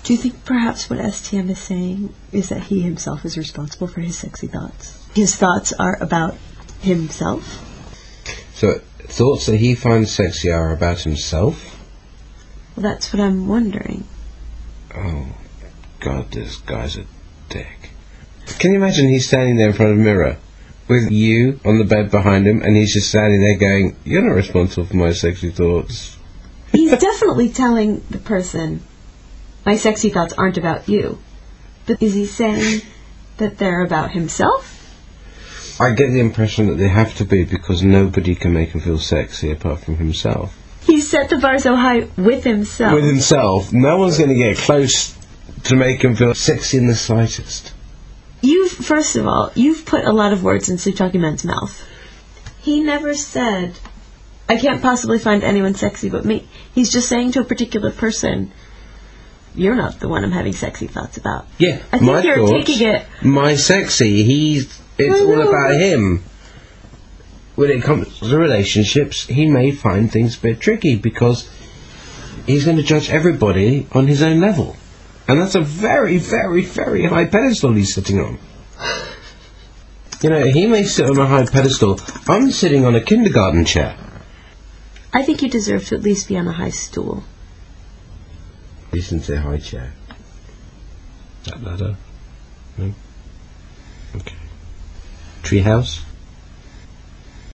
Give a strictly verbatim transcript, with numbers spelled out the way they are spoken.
Do you think perhaps what S T M is saying is that he himself is responsible for his sexy thoughts? His thoughts are about himself? So, thoughts that he finds sexy are about himself? Well, that's what I'm wondering. Oh, God, this guy's a dick. Can you imagine he's standing there in front of a mirror with you on the bed behind him, and he's just standing there going, "You're not responsible for my sexy thoughts." He's definitely telling the person, my sexy thoughts aren't about you. But is he saying that they're about himself? I get the impression that they have to be, because nobody can make him feel sexy apart from himself. He set the bar so high with himself. With himself. No one's going to get close to make him feel sexy in the slightest. You've, first of all, you've put a lot of words in Sleep Talking Man's mouth. He never said, I can't possibly find anyone sexy but me. He's just saying to a particular person, you're not the one I'm having sexy thoughts about. Yeah, I think my you're thoughts, taking it. My sexy, he's, it's all about him. When it comes to relationships, he may find things a bit tricky because he's going to judge everybody on his own level. And that's a very, very, very high pedestal he's sitting on. You know, he may sit on a high pedestal. I'm sitting on a kindergarten chair. I think you deserve to at least be on a high stool. You didn't say high chair. That ladder? No? Okay. Treehouse?